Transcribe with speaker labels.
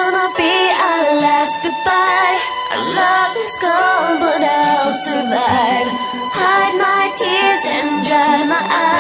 Speaker 1: gonna be our last goodbye. Our love is gone, but I'll survive. Hide my tears and dry my eyes.